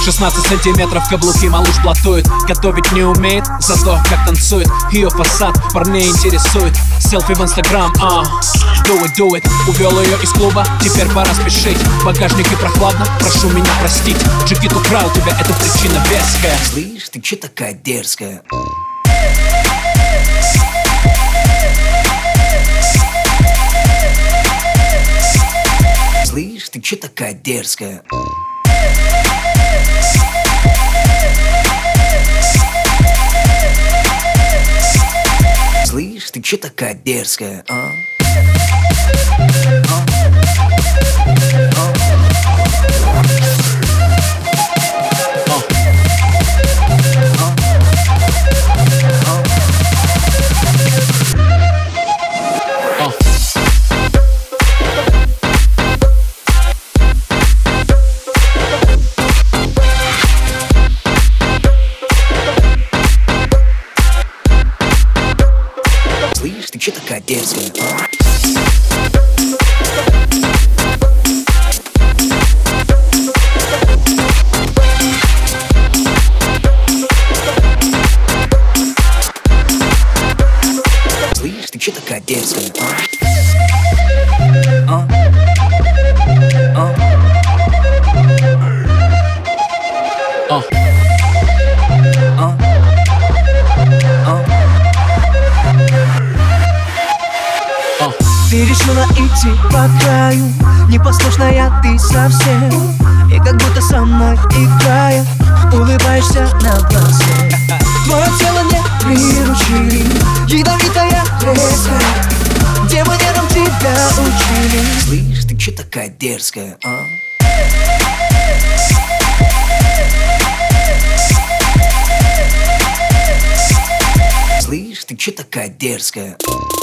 16 сантиметров каблуки малыш платует. Готовить не умеет, зато как танцует. Ее фасад парней интересует. Селфи в инстаграм, do it. Увел ее из клуба, теперь пора спешить. В багажнике прохладно, прошу меня простить. Джигит украл тебя, это причина веская. Слышь, ты че такая дерзкая? Слышь, ты че такая дерзкая? Слышь, ты че такая дерзкая, а? Слышь, ты че такая дерзкая, а? Слышь, ты че такая дерзкая, Ты решила идти по краю, непослушная ты совсем. И как будто со мной играя, улыбаешься на глазе. Твое тело не приручили, ядовитая резкая. Демонерам тебя учили. Слышь, ты че такая дерзкая, а? Слышь, ты че такая дерзкая?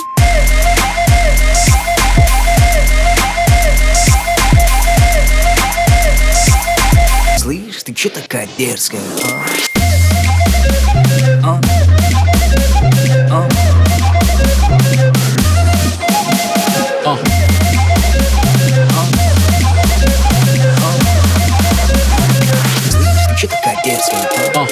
Слышь, ты че такая дерзкая, а? Слышь, ты че такая дерзкая, а?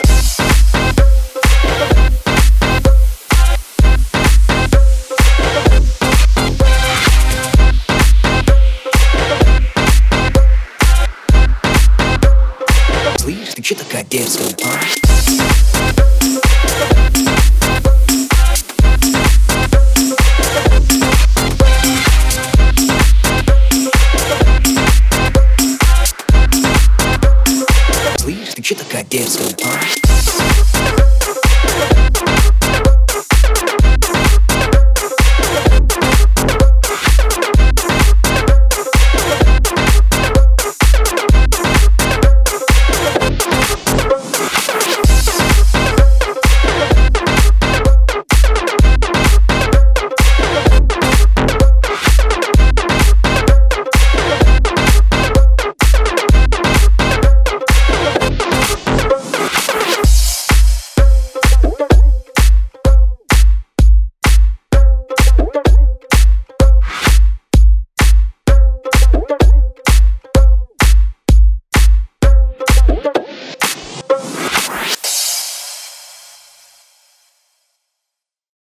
Слышь, ты че такая дерзкая?